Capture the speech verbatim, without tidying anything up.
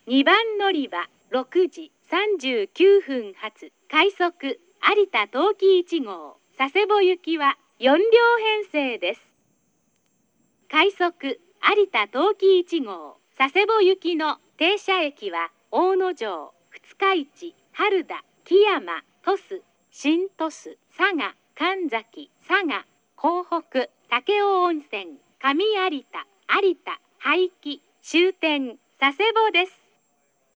にばん乗り場ろくじさんじゅうきゅうふん発快速有田冬季いち号佐世保行きはよん両編成です。快速有田冬季いち号佐世保行きの停車駅は大野城、二日市、原田、木山、鳥栖、新鳥栖、佐賀、神崎、佐賀、港北、武雄温泉、上有田、有田、廃棄、終点、佐世保です。